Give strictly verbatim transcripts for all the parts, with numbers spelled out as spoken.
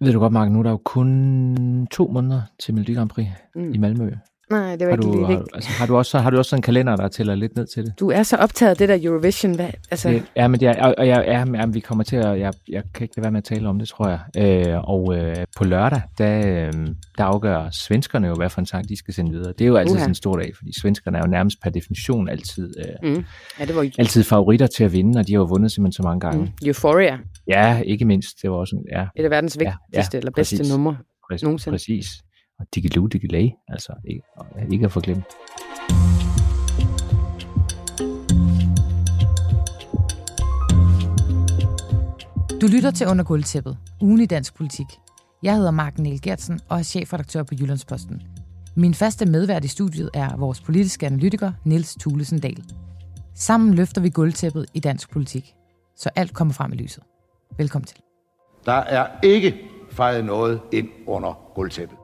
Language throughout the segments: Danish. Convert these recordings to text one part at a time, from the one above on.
Ved du godt, Mark, nu er der jo kun to måneder til Melodi Grand Prix mm. i Malmø. Nej, det var har ikke du, lige har, vigtigt. altså, har, du også, har du også sådan en kalender, der tæller lidt ned til det? Du er så optaget af det der Eurovision. Hvad, altså... det, ja, men det er, og, og jeg, ja, men vi kommer til at... Jeg, jeg kan ikke lade være med at tale om det, tror jeg. Øh, og øh, på lørdag, der, øh, der afgør svenskerne jo, hvad for en sang de skal sende videre. Det er jo altid uh-huh. sådan en stor dag, fordi svenskerne er jo nærmest per definition altid, øh, mm. ja, det var... altid favoritter til at vinde, og de har jo vundet simpelthen så mange gange. Mm. Euphoria. Ja, ikke mindst. Det var også... Ja. Det er verdens vigtigste ja, ja, eller bedste præcis. nummer præcis, nogensinde. Præcis. Og Diggiloo Diggiley, altså ikke, ikke at få glemt. Du lytter til Under Gulvtæppet, ugen i dansk politik. Jeg hedder Mark Niel Gertsen og er chefredaktør på Jyllandsposten. Min faste medvært i studiet er vores politiske analytiker Niels Thulesen Dahl. Sammen løfter vi gulvtæppet i dansk politik, så alt kommer frem i lyset. Velkommen til. Der er ikke fejet noget ind under gulvtæppet.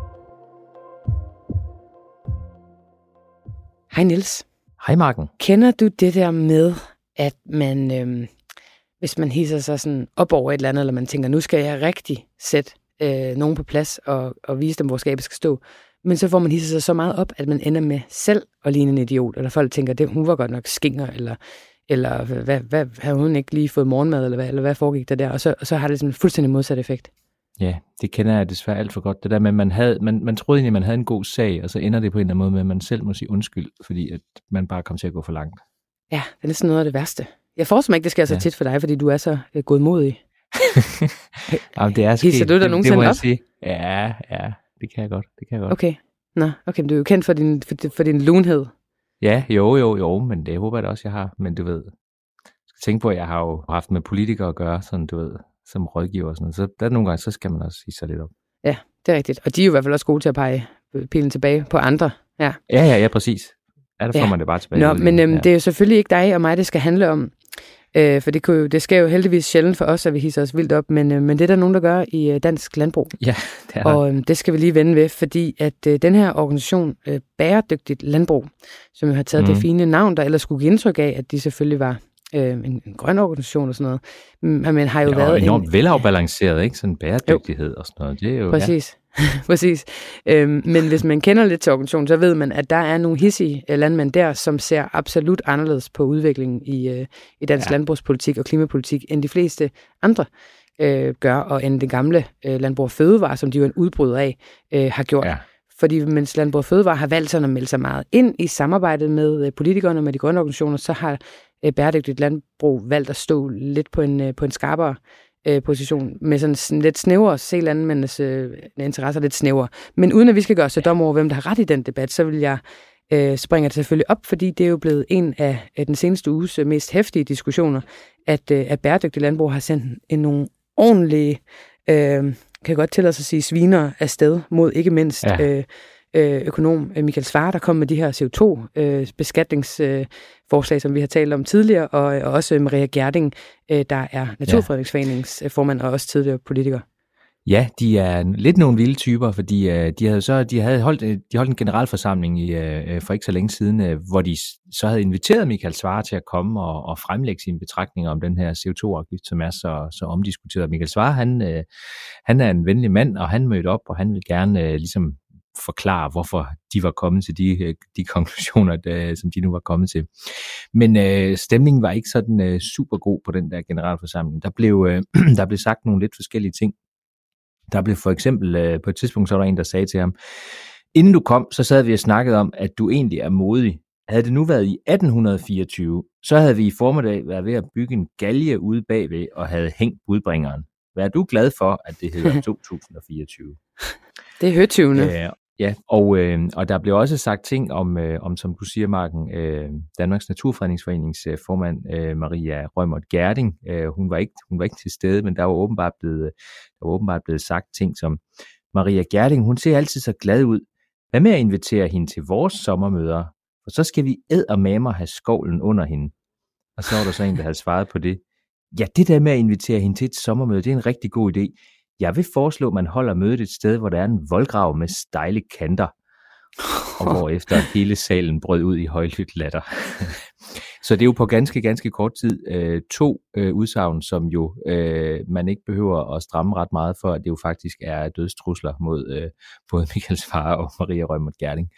Hej Niels. Hej Marken. Kender du det der med, at man, øhm, hvis man hisser sig sådan op over et eller andet, eller man tænker, nu skal jeg rigtig sætte øh, nogen på plads og, og vise dem, hvor skabet skal stå, men så får man hisset sig så meget op, at man ender med selv at ligne en idiot, eller folk tænker, det, hun var godt nok skinger, eller, eller hvad, hvad, havde hun ikke lige fået morgenmad, eller hvad, eller hvad foregik der der, og så, og så har det sådan en fuldstændig modsat effekt. Ja, det kender jeg desværre alt for godt. Det der med, at man, havde, man, man troede egentlig, at man havde en god sag, og så ender det på en eller anden måde med, at man selv må sige undskyld, fordi at man bare kommer til at gå for langt. Ja, det er næsten noget af det værste. Jeg forestiller mig ikke, det sker så ja. tit for dig, fordi du er så uh, godmodig. Jamen, det er sket. Hisser du dig det, nogensinde det må jeg op? sige. Ja, ja, det kan jeg godt. Det kan jeg godt. Okay, Nå, okay, men du er jo kendt for din, for, for din lunhed. Ja, jo, jo, jo, men det håber jeg da også, jeg har. Men du ved, jeg skal tænke på, at jeg har jo haft med politikere at gøre, sådan du ved, som rådgiver og sådan noget. Så der er nogle gange, så skal man også sige sig lidt op. Ja, det er rigtigt. Og de er jo i hvert fald også gode til at pege pilen tilbage på andre. Ja, ja, ja, ja præcis. Ja, der får ja. man det bare tilbage. Nå, men øhm, ja. det er jo selvfølgelig ikke dig og mig, det skal handle om. Øh, for det, kunne jo, det sker jo heldigvis sjældent for os, at vi hisser os vildt op. Men, øh, men det er der nogen, der gør i øh, dansk landbrug. Ja, det er Og øh, det skal vi lige vende ved, fordi at øh, den her organisation, øh, Bæredygtigt Landbrug, som jo har taget mm. det fine navn, der ellers skulle give indtryk af, at de selvfølgelig var øh, en, en grøn organisation og sådan noget. Men, men har jo ja, været enormt en, velafbalanceret, ikke? Sådan bæredygtighed jo. Og sådan noget. Det er jo, Præcis. Ja. Præcis. Øhm, men hvis man kender lidt til organisationen, så ved man, at der er nogle hissige landmænd der, som ser absolut anderledes på udviklingen i, øh, i dansk ja. landbrugspolitik og klimapolitik, end de fleste andre øh, gør, og end det gamle øh, Landbrug og Fødevare, som de jo er en udbryder af, øh, har gjort. Ja. Fordi mens Landbrug og Fødevare har valgt sådan at melde sig meget ind i samarbejdet med øh, politikerne og med de grønne organisationer, så har øh, Bæredygtigt Landbrug valgt at stå lidt på en, øh, på en skarpere position med sådan lidt snævere, se landmændenes øh, interesser lidt snævere. Men uden at vi skal gøre så dom over, hvem der har ret i den debat, så vil jeg øh, springe det selvfølgelig op, fordi det er jo blevet en af, af den seneste uges mest heftige diskussioner, at, øh, at Bæredygtigt Landbrug har sendt en nogle ordentlige, øh, kan jeg godt tillade sig at sige, sviner afsted mod ikke mindst ja. øh, økonom Michael Svarer, der kom med de her C O to beskatningsforslag, som vi har talt om tidligere, og, og også Maria Gjerding, der er Naturfredningsforeningens formand og også tidligere politiker. Ja, de er lidt nogle vilde typer, fordi uh, de havde så de havde holdt de holdt en generalforsamling i uh, for ikke så længe siden, uh, hvor de så havde inviteret Michael Svarer til at komme og, og fremlægge sine betragtninger om den her C O to afgift, som er så så omdiskuteret. Michael Svarer, han uh, han er en venlig mand, og han mødte op, og han vil gerne uh, ligesom forklare, hvorfor de var kommet til de, de konklusioner, der, som de nu var kommet til. Men øh, stemningen var ikke sådan øh, super god på den der generalforsamling. Der blev, øh, der blev sagt nogle lidt forskellige ting. Der blev for eksempel, øh, på et tidspunkt, så var der en, der sagde til ham, inden du kom, så sad vi og snakkede om, at du egentlig er modig. Havde det nu været i atten fireogtyve, så havde vi i formiddag været ved at bygge en galge ude bagved og havde hængt budbringeren. Hvad er du glad for, at det hedder to tusind fireogtyve? Det er høtyvende. Øh, ja, og, øh, og der blev også sagt ting om, øh, om som du siger, Marken, øh, Danmarks Naturfredningsforenings øh, formand, øh, Maria Reumert Gjerding. Øh, hun, var ikke, hun var ikke til stede, men der var åbenbart blevet, der var åbenbart blevet sagt ting som, Maria Gjerding, hun ser altid så glad ud. Hvad med at invitere hende til vores sommermøder? For så skal vi eddermame have skovlen under hende. Og så var der så en, der havde svaret på det. Ja, det der med at invitere hende til et sommermøde, det er en rigtig god idé. Jeg vil foreslå, at man holder mødet et sted, hvor der er en voldgrav med stejle kanter. og hvorefter hele salen brød ud i højlydt latter. Så det er jo på ganske, ganske kort tid øh, to øh, udsagn, som jo øh, man ikke behøver at stramme ret meget for, at det jo faktisk er dødstrusler mod øh, både Michael Svarer og Maria Reumert Gjerding.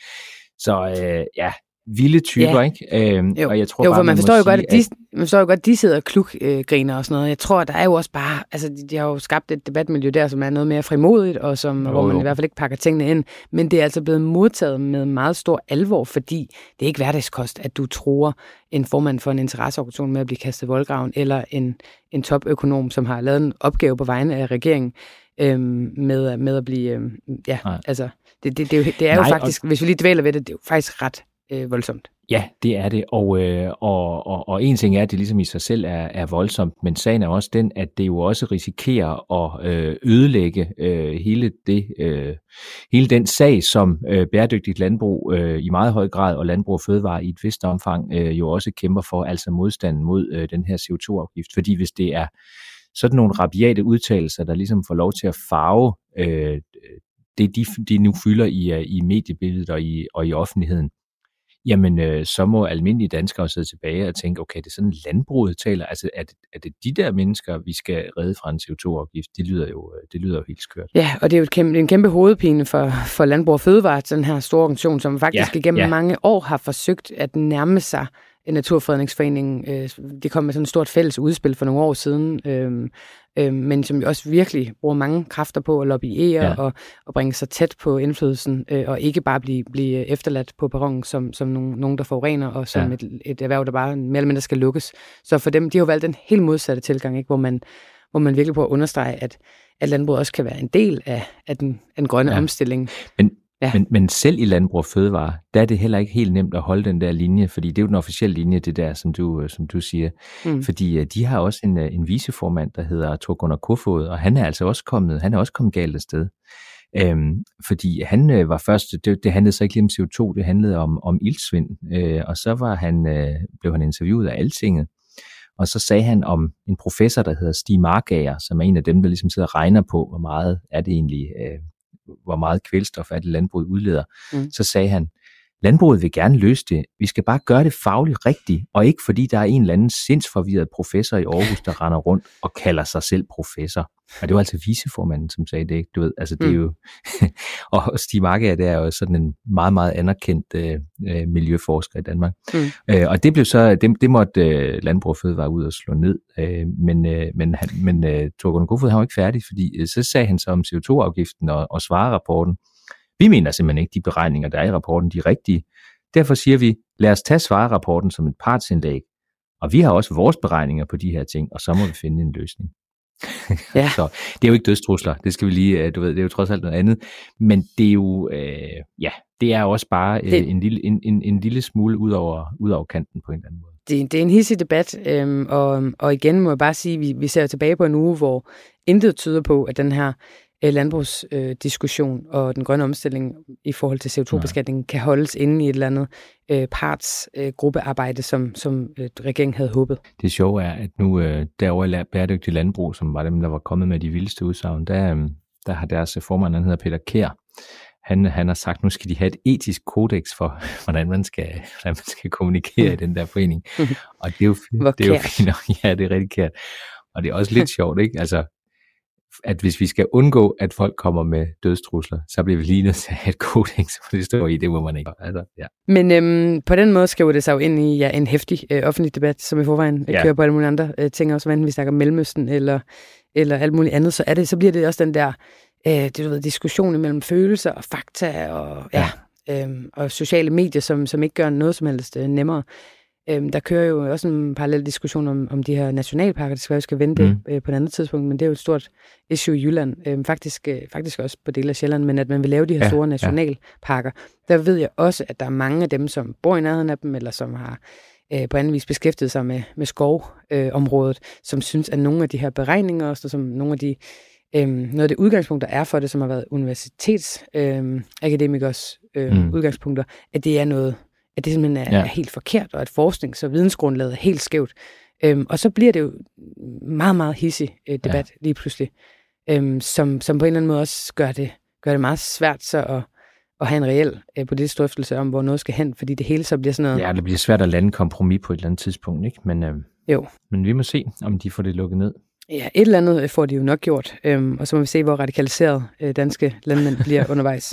Så øh, ja, vilde typer, ja. Ikke? Øhm, jo. Og jeg tror jo, bare, for man, man forstår jo godt, at de, at... man forstår jo godt, at de sidder og kluggriner og sådan noget. Jeg tror, der er jo også bare, altså de, de har jo skabt et debatmiljø der, som er noget mere frimodigt, og som, jo, hvor man jo. i hvert fald ikke pakker tingene ind. Men det er altså blevet modtaget med meget stor alvor, fordi det er ikke hverdagskost, at du tror en formand for en interesseorganisation med at blive kastet i voldgraven, eller en, en topøkonom, som har lavet en opgave på vegne af regeringen, øhm, med, med at blive, øhm, ja, Nej. altså, det, det, det, er jo, det er Nej, jo faktisk, og... hvis vi lige dvæler ved det, det er jo faktisk ret øh, voldsomt. Ja, det er det, og, øh, og, og, og en ting er, at det ligesom i sig selv er, er voldsomt, men sagen er også den, at det jo også risikerer at øh, ødelægge øh, hele, det, øh, hele den sag, som øh, bæredygtigt landbrug øh, i meget høj grad, og landbrug og fødevare i et vist omfang, øh, jo også kæmper for, altså modstanden mod øh, den her C O to afgift, fordi hvis det er sådan nogle rabiate udtalelser, der ligesom får lov til at farve øh, det, de, de nu fylder i, i mediebilledet og i, og i offentligheden, jamen øh, så må almindelige danskere sidde tilbage og tænke, okay, det er sådan landbruget taler, altså er det, er det de der mennesker, vi skal redde fra en C O to afgift? Det lyder jo, det lyder jo helt skørt. Ja, og det er jo et kæmpe, en kæmpe hovedpine for, for Landbrug og Fødevare, den her store organisation, som faktisk ja, igennem ja. mange år har forsøgt at nærme sig Naturfredningsforeningen. Det kom med sådan et stort fælles udspil for nogle år siden, øhm, øhm, men som jo også virkelig bruger mange kræfter på at lobbyere ja. og, og bringe sig tæt på indflydelsen, øh, og ikke bare blive, blive efterladt på perronen som, som nogen, nogen, der forurener, og som ja. et, et erhverv, der bare mere eller mindre skal lukkes. Så for dem, de har jo valgt en helt modsatte tilgang, ikke? Hvor, man, hvor man virkelig prøver at understrege, at, at landbruget også kan være en del af, af, den, af den grønne ja. omstilling. Men Ja. Men, men selv i Landbrug og Fødevare, der er det heller ikke helt nemt at holde den der linje, fordi det er jo den officielle linje, det der, som du, som du siger. Mm. Fordi de har også en, en viceformand, der hedder Thor Gunnar Kofod, og han er altså også kommet, han er også kommet galt af sted. Øhm, fordi han var først, det, det handlede så ikke lige om C O to, det handlede om, om iltsvind, øh, og så var han, øh, blev han interviewet af Altinget, og så sagde han om en professor, der hedder Stig Markager, som er en af dem, der ligesom sidder og regner på, hvor meget er det egentlig, øh, hvor meget kvælstof er det landbruget udleder, mm. så sagde han, landbruget vil gerne løse det, vi skal bare gøre det fagligt rigtigt, og ikke fordi der er en eller anden sindsforvirret professor i Aarhus, der render rundt og kalder sig selv professor. Og det var altså viceformanden, som sagde det, ikke? Du ved, altså det er jo, og Stig Markager, det er jo sådan en meget, meget anerkendt øh, miljøforsker i Danmark. Mm. Øh, og det blev så, det, det måtte øh, Landbrug og Fødevare ud og slå ned, øh, men, øh, men, han, men øh, Thor Gunnar Kofod, han var ikke færdig, fordi øh, så sagde han så om C O to afgiften og, og svarerapporten. Vi mener simpelthen ikke, de beregninger, der er i rapporten, de er rigtige. Derfor siger vi, lad os tage svarerapporten som et partsindlæg, og vi har også vores beregninger på de her ting, og så må vi finde en løsning. Ja. Så det er jo ikke dødstrusler, det skal vi lige, du ved, det er jo trods alt noget andet, men det er jo, øh, ja, det er også bare øh, det, en, lille, en, en, en lille smule ud over, ud over kanten på en eller anden måde. Det, det er en hidsig debat, øhm, og, og igen må jeg bare sige, vi, vi ser tilbage på en uge, hvor intet tyder på, at den her landbrugsdiskussion øh, og den grønne omstilling i forhold til C O to beskatningen kan holdes inde i et eller andet øh, partsgruppearbejde, øh, som, som øh, regeringen havde håbet. Det sjove er, at nu øh, derovre i Bæredygtig Landbrug, som var dem, der var kommet med de vildeste udsagn, der, øh, der har deres formand, han hedder Peter Kjær, han, han har sagt, nu skal de have et etisk kodex for, hvordan man skal, hvordan man skal kommunikere mm. i den der forening. Og det er jo, det er jo fint nok. Ja, det er rigtig kært. Og det er også lidt sjovt, ikke? Altså, at hvis vi skal undgå, at folk kommer med dødstrusler, så bliver vi lige nødt til at have et kodex, for det står i, det må man ikke. Altså, ja. Men øhm, på den måde skriver det sig jo ind i ja, en heftig øh, offentlig debat, som i forvejen ja. kører på alle mulige andre øh, ting, også hvordan vi snakker Mellemøsten eller, eller alt muligt andet, så, er det, så bliver det også den der øh, det, du ved, diskussion mellem følelser og fakta og, ja. Ja, øh, og sociale medier, som, som ikke gør noget som helst øh, nemmere. Øhm, der kører jo også en parallel diskussion om, om de her nationalparker, det skal vi skal vente mm. øh, på et andet tidspunkt, men det er jo et stort issue i Jylland, øhm, faktisk, øh, faktisk også på dele af Sjælland, men at man vil lave de her ja, store nationalparker. Ja. Der ved jeg også, at der er mange af dem, som bor i nærheden af dem, eller som har øh, på anden vis beskæftiget sig med, med skovområdet, øh, som synes, at nogle af de her beregninger, også som nogle af de øh, noget af det udgangspunkt, der er for det, som har været universitetsakademikers øh, øh, mm. udgangspunkter, at det er noget at det simpelthen er, ja. er helt forkert, og at forsknings- og vidensgrundlaget er helt skævt. Øhm, og så bliver det jo meget, meget hissig øh, debat ja. lige pludselig, øhm, som, som på en eller anden måde også gør det, gør det meget svært så at, at have en reel øh, politisk drøftelse om, hvor noget skal hen, fordi det hele så bliver sådan noget... Ja, det bliver svært at lande kompromis på et eller andet tidspunkt, ikke? Men, øh, jo. men vi må se, om de får det lukket ned. Ja, et eller andet får de jo nok gjort, øhm, og så må vi se, hvor radikaliseret øh, danske landmænd bliver undervejs.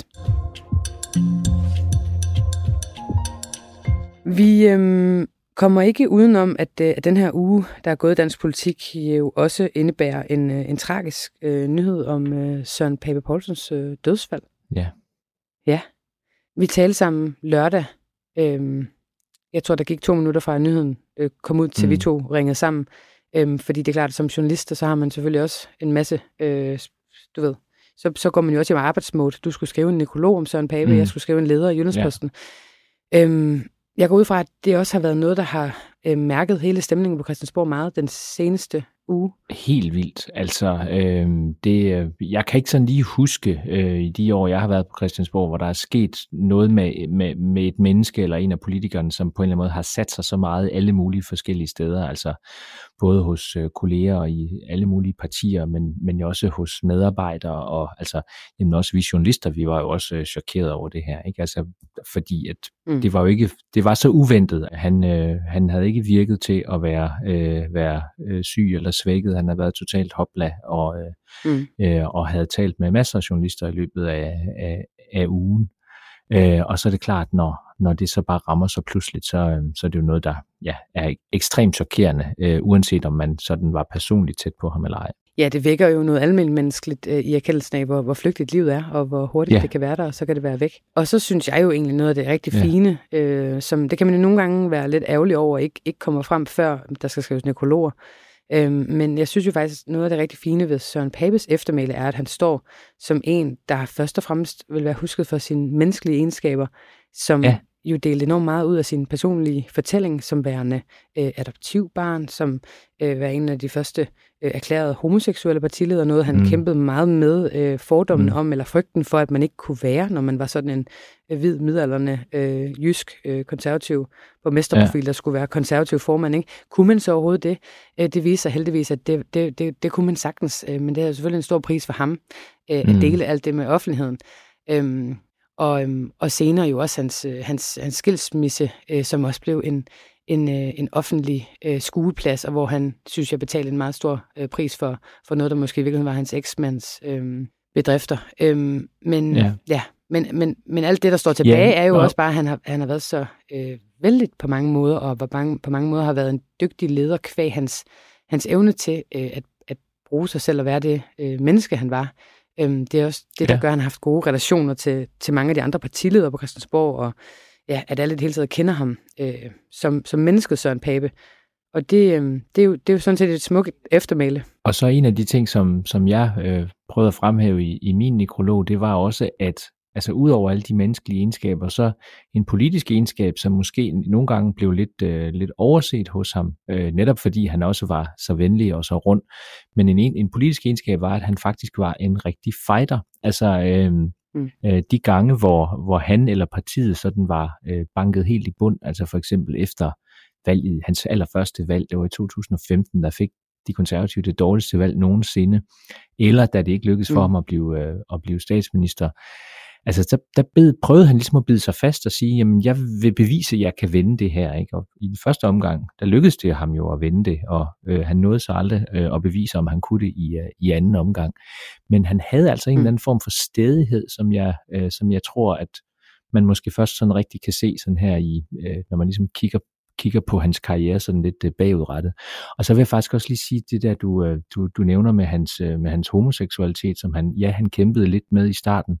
Vi øhm, kommer ikke udenom, at, øh, at den her uge, der er gået i dansk politik, jo også indebærer en, øh, en tragisk øh, nyhed om øh, Søren Pape Poulsens øh, dødsfald. Ja. Ja. Vi talte sammen lørdag. Øhm, jeg tror, der gik to minutter fra, at nyheden øh, kom ud til, mm. vi to ringede sammen. Øhm, fordi det er klart, at som journalist, så har man selvfølgelig også en masse, øh, du ved, så, så går man jo også i arbejdsmode. Du skulle skrive en nekrolog om Søren Pape, mm. jeg skulle skrive en leder i Jyllandsposten. Ja. Øhm, jeg går ud fra, at det også har været noget, der har øh, mærket hele stemningen på Christiansborg meget den seneste uge. Helt vildt. Altså, øh, det, jeg kan ikke sådan lige huske øh, i de år, jeg har været på Christiansborg, hvor der er sket noget med, med, med et menneske eller en af politikerne, som på en eller anden måde har sat sig så meget alle mulige forskellige steder, altså både hos øh, kolleger og i alle mulige partier, men, men også hos medarbejdere, og altså, jamen også vi journalister, vi var jo også øh, chokeret over det her, ikke? Altså, fordi at mm. det var jo ikke, det var så uventet. Han, øh, han havde ikke virket til at være, øh, være øh, syg eller svækket. Han havde været totalt hopla og, øh, mm. øh, og havde talt med masser af journalister i løbet af, af, af ugen. Øh, og så er det klart, når, når det så bare rammer så pludseligt, så, øh, så er det jo noget, der ja, er ekstremt chokerende, øh, uanset om man sådan var personligt tæt på ham eller ej. Ja, det vækker jo noget almenmenneskeligt øh, i erkendelsen af, hvor, hvor flygtigt livet er, og hvor hurtigt ja. det kan være der, og så kan det være væk. Og så synes jeg jo egentlig noget af det rigtig ja. fine, øh, som det kan man jo nogle gange være lidt ærgerlig over, ikke, ikke kommer frem, før der skal skrives nekrologer. Øh, men jeg synes jo faktisk, noget af det rigtig fine ved Søren Papes eftermæle er, at han står som en, der først og fremmest vil være husket for sine menneskelige egenskaber, som ja. jo delte enormt meget ud af sin personlige fortælling, som værende øh, adoptivbarn, som øh, var en af de første øh, erklærede homoseksuelle partiledere, noget han mm. kæmpede meget med øh, fordommen mm. om, eller frygten for, at man ikke kunne være, når man var sådan en øh, hvid, midaldrende, øh, jysk, øh, konservativ borgmesterprofil, ja. der skulle være konservativ formand, ikke? Kunne man så overhovedet det? Øh, det viser sig heldigvis, at det, det, det, det kunne man sagtens, øh, men det er selvfølgelig en stor pris for ham, øh, mm. at dele alt det med offentligheden. Øh, Og, øhm, og senere jo også hans, hans, hans skilsmisse, øh, som også blev en, en, øh, en offentlig øh, skueplads, og hvor han, synes jeg, betalte en meget stor øh, pris for, for noget, der måske i virkeligheden var hans eksmands øh, bedrifter. Øhm, men, ja. Ja, men, men, men alt det, der står tilbage, ja, er jo og... også bare, at han har, han har været så øh, vældig på mange måder, og på mange, på mange måder har været en dygtig leder kvæg hans, hans evne til øh, at, at bruge sig selv og være det øh, menneske, han var. Det er også det, der ja. gør, at han har haft gode relationer til, til mange af de andre partiledere på Christiansborg, og ja, at alle det hele taget kender ham øh, som, som mennesket Søren Pape. Og det, øh, det, er jo, det er jo sådan set et smukt eftermæle. Og så en af de ting, som, som jeg øh, prøvede at fremhæve i, i min nekrolog, det var også, at altså ud over alle de menneskelige egenskaber, så en politisk egenskab, som måske nogle gange blev lidt, øh, lidt overset hos ham, øh, netop fordi han også var så venlig og så rund. Men en, en politisk egenskab var, at han faktisk var en rigtig fighter. Altså øh, mm. øh, de gange, hvor, hvor han eller partiet sådan var øh, banket helt i bund, altså for eksempel efter valget, hans allerførste valg, det var i to tusind og femten, der fik de konservative det dårligste valg nogensinde, eller da det ikke lykkedes for mm. ham at blive, øh, at blive statsminister. Altså, der, der bed, prøvede han ligesom at bide sig fast og sige, jamen, jeg vil bevise, at jeg kan vende det her, ikke? Og i den første omgang, der lykkedes det ham jo at vende det, og øh, han nåede så aldrig øh, at bevise, om han kunne det i, øh, i anden omgang. Men han havde altså en mm. eller anden form for stædighed, som jeg, øh, som jeg tror, at man måske først sådan rigtig kan se sådan her i, øh, når man ligesom kigger kigger på hans karriere sådan lidt øh, bagudrettet. Og så vil jeg faktisk også lige sige det der, du, øh, du, du nævner med hans, øh, med hans homoseksualitet, som han, ja, han kæmpede lidt med i starten.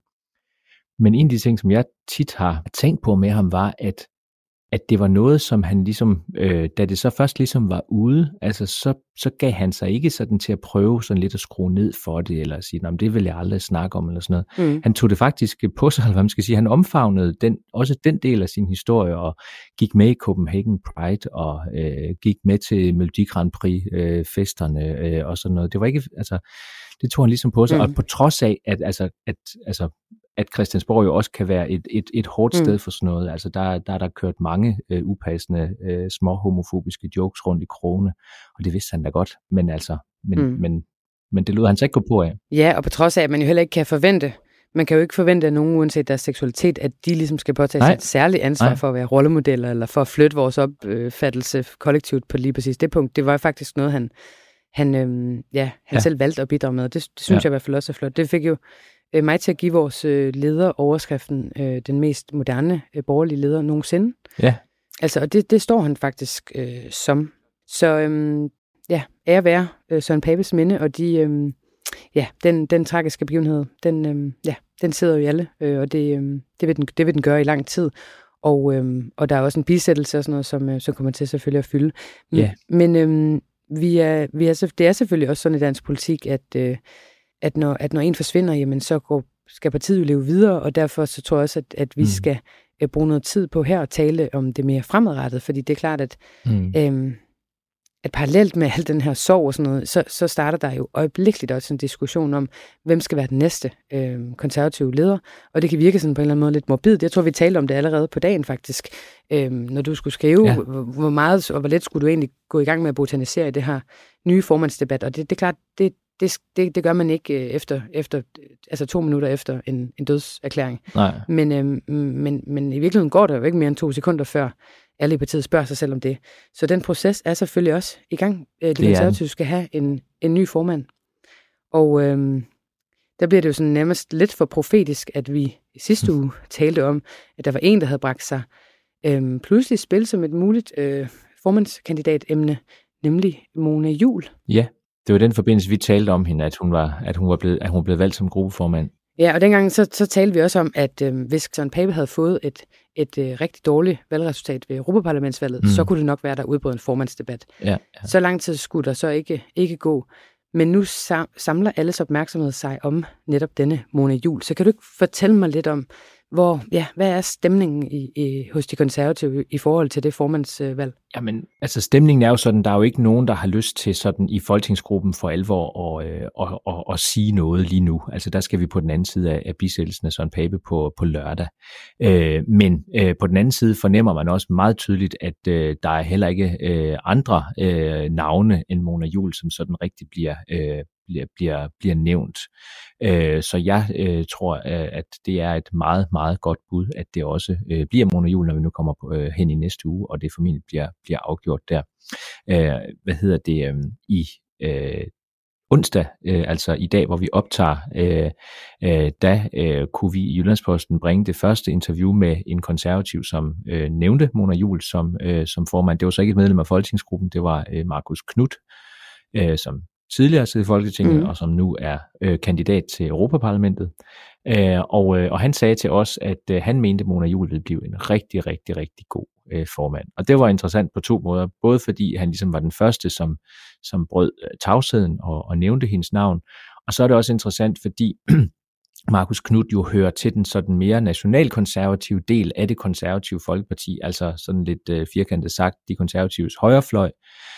Men en af de ting, som jeg tit har tænkt på med ham, var, at, at det var noget, som han ligesom, øh, da det så først ligesom var ude, altså så, så gav han sig ikke sådan til at prøve sådan lidt at skrue ned for det, eller sige, nej, det vil jeg aldrig snakke om, eller sådan noget. Mm. Han tog det faktisk på sig, eller hvad man skal sige, han omfavnede den, også den del af sin historie, og gik med i Copenhagen Pride, og øh, gik med til Melodi Grand Prix øh, festerne, øh, og sådan noget. Det var ikke, altså, det tog han ligesom på sig, mm. og på trods af, at, altså, at, altså, at Christiansborg jo også kan være et, et, et hårdt sted mm. for sådan noget. Altså der, der er der kørt mange øh, upassende, øh, små homofobiske jokes rundt i krogene, og det vidste han da godt, men altså, men, mm. men, men det lød han så ikke gå på af. Ja, og på trods af, at man jo heller ikke kan forvente man kan jo ikke forvente af nogen, uanset deres seksualitet, at de ligesom skal påtage sig et særligt ansvar Nej. for at være rollemodeller, eller for at flytte vores opfattelse kollektivt på lige præcis det punkt. Det var faktisk noget, han, han, øhm, ja, han ja. selv valgte at bidrage med, og det, det synes ja. jeg i hvert fald også er flot. Det fik jo øh, mig til at give vores øh, leder overskriften, øh, den mest moderne øh, borgerlige leder nogensinde. Ja. Altså, og det, det står han faktisk øh, som. Så øhm, ja, ære være øh, Søren Papes minde, og de... Øhm, Ja, den, den tragiske begivenhed, den, øhm, ja, den sidder jo i alle, øh, og det, øhm, det, vil den, det vil den gøre i lang tid. Og, øhm, og der er også en bisættelse og sådan noget, som, øh, som kommer til selvfølgelig at fylde. Yeah. Men øhm, vi er, vi er, det er selvfølgelig også sådan i dansk politik, at, øh, at, når, at når en forsvinder, jamen, så går, skal partiet jo leve videre, og derfor så tror jeg også, at, at vi mm. skal øh, bruge noget tid på her og tale om det mere fremadrettet, fordi det er klart, at... Mm. Øhm, at parallelt med al den her sorg og sådan noget, så, så starter der jo øjeblikkeligt også en diskussion om, hvem skal være den næste øh, konservative leder, og det kan virke sådan på en eller anden måde lidt morbid. Jeg tror, vi talte om det allerede på dagen faktisk, øh, når du skulle skrive, ja. hvor meget og hvor let skulle du egentlig gå i gang med at botanisere i det her nye formandsdebat, og det, det er klart, det, det, det, det gør man ikke efter, efter, altså to minutter efter en, en dødserklæring. Nej. Men, øh, men, men i virkeligheden går der jo ikke mere end to sekunder før alle i partiet spørger sig selv om det. Så den proces er selvfølgelig også i gang. De konservative skal have en, en ny formand. Og øhm, der bliver det jo sådan nærmest lidt for profetisk, at vi i sidste uge talte om, at der var en, der havde bragt sig øhm, pludselig spil som et muligt øh, formandskandidatemne, nemlig Mona Juul. Ja, det var den forbindelse, vi talte om hende, at hun var, at hun var blevet, at hun blev valgt som gruppeformand. Ja, og dengang så, så talte vi også om, at øh, hvis Søren Pape havde fået et, et øh, rigtig dårligt valgresultat ved Europaparlamentsvalget, mm. så kunne det nok være, der udbrød en formandsdebat. Ja, ja. Så lang tid skulle der så ikke, ikke gå. Men nu samler alles opmærksomhed sig om netop denne Mona Juul. Så kan du ikke fortælle mig lidt om, hvor, ja, hvad er stemningen i, i, hos de konservative i forhold til det formandsvalg? Jamen, altså stemningen er jo sådan, der er jo ikke nogen, der har lyst til sådan i folketingsgruppen for alvor at, øh, at, at, at sige noget lige nu. Altså der skal vi på den anden side af, af bisættelsen af Søren Pape på, på lørdag. Øh, men øh, på den anden side fornemmer man også meget tydeligt, at øh, der er heller ikke øh, andre øh, navne end Mona Juul, som sådan rigtig bliver øh, Bliver, bliver, bliver nævnt. Øh, så jeg øh, tror, at det er et meget, meget godt bud, at det også øh, bliver Mona Juul, når vi nu kommer på, øh, hen i næste uge, og det formentlig bliver, bliver afgjort der. Øh, hvad hedder det? Øh, I øh, onsdag, øh, altså i dag, hvor vi optager, øh, øh, da øh, kunne vi i Jyllandsposten bringe det første interview med en konservativ, som øh, nævnte Mona Juul som, øh, som formand. Det var så ikke et medlem af folketingsgruppen, det var øh, Marcus Knudt, øh, som tidligere siddet i Folketinget, mm. og som nu er øh, kandidat til Europaparlamentet. Øh, og, øh, og han sagde til os, at øh, han mente, at Mona Juul ville blive en rigtig, rigtig, rigtig god øh, formand. Og det var interessant på to måder. Både fordi han ligesom var den første, som, som brød øh, tavsheden og, og nævnte hendes navn. Og så er det også interessant, fordi Marcus Knudt jo hører til den sådan mere nationalkonservative del af det konservative Folkeparti, altså sådan lidt øh, firkantet sagt, de konservatives højrefløj.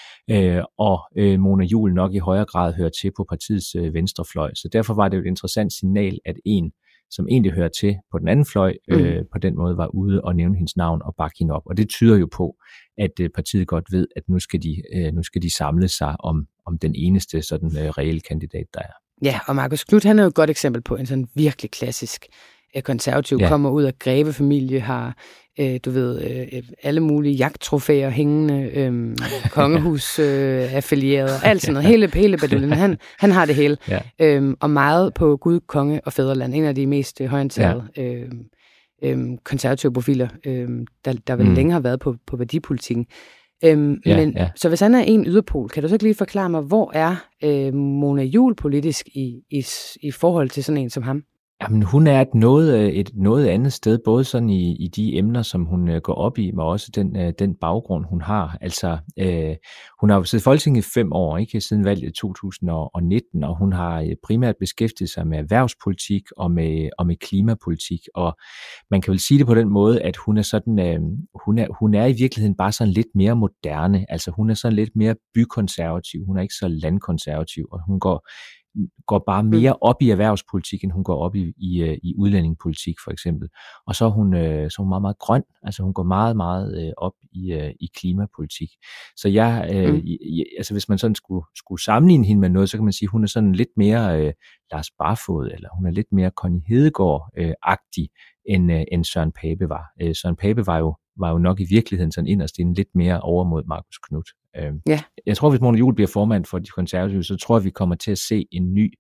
Øh, og øh, Mona Juul nok i højere grad hører til på partiets øh, venstrefløj. Så derfor var det jo et interessant signal, at en, som egentlig hører til på den anden fløj, øh, mm. på den måde var ude og nævne hendes navn og bakke hende op. Og det tyder jo på, at øh, partiet godt ved, at nu skal de, øh, nu skal de samle sig om, om den eneste sådan øh, reelle kandidat, der er. Ja, og Marcus Knudt, han er jo et godt eksempel på en sådan virkelig klassisk øh, konservativ, ja. Kommer ud af Greve-familie, har øh, du ved, øh, alle mulige jagttrofæer hængende, øh, kongehus øh, affilieret, alt sådan noget, hele, hele baduljen. Han, han har det hele. Ja. Øh, og meget på Gud, konge og fædreland. En af de mest højantagede ja. øh, øh, konservative profiler, øh, der, der vel mm. længe har været på, på værdipolitikken. Øhm, ja, men, ja. Så hvis han er en yderpol, kan du så ikke lige forklare mig, hvor er øh, Mona Juul politisk i, i, i forhold til sådan en som ham? Jamen, hun er et noget, et noget andet sted, både sådan i, i de emner, som hun øh, går op i, men også den, øh, den baggrund, hun har. Altså, øh, hun har jo siddet i Folketinget i fem år, ikke siden valget to tusind og nitten, og hun har primært beskæftiget sig med erhvervspolitik og med, og med klimapolitik. Og man kan vel sige det på den måde, at hun er sådan, øh, hun er, hun er i virkeligheden bare sådan lidt mere moderne. Altså, hun er sådan lidt mere bykonservativ. Hun er ikke så landkonservativ, og hun går går bare mere op i erhvervspolitik, end hun går op i, i, i udlændingepolitik for eksempel. Og så er hun, øh, så er hun meget, meget grøn. Altså hun går meget, meget øh, op i, øh, i klimapolitik. Så jeg, øh, mm. i, altså hvis man sådan skulle, skulle sammenligne hende med noget, så kan man sige, at hun er sådan lidt mere øh, Lars Barfoed, eller hun er lidt mere Connie Hedegaard-agtig, øh, end, øh, end Søren Pape var. Øh, Søren Pape var jo var jo nok i virkeligheden sådan inderst inde lidt mere over mod Marcus Knuth. Øh, ja. Jeg tror, hvis Mona Juul bliver formand for de konservative, så tror jeg, vi kommer til at se en ny,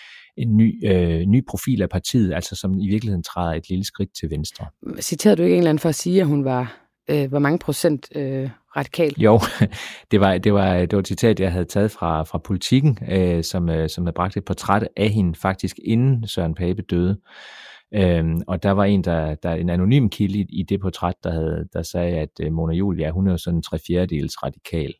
en ny, øh, ny profil af partiet, altså som i virkeligheden træder et lille skridt til venstre. Citerede du ikke en eller anden for at sige, at hun var, øh, hvor mange procent øh, radikal? Jo, det var, det var, det var et citat, jeg havde taget fra, fra Politikken, øh, som, øh, som havde bragt et portræt af hende faktisk inden Søren Pape døde. Øhm, og der var en, der, der en anonym kilde i, i det portræt, der, havde, der sagde, at øh, Mona Juul, ja, hun er jo sådan en tre fjerdedels radikal.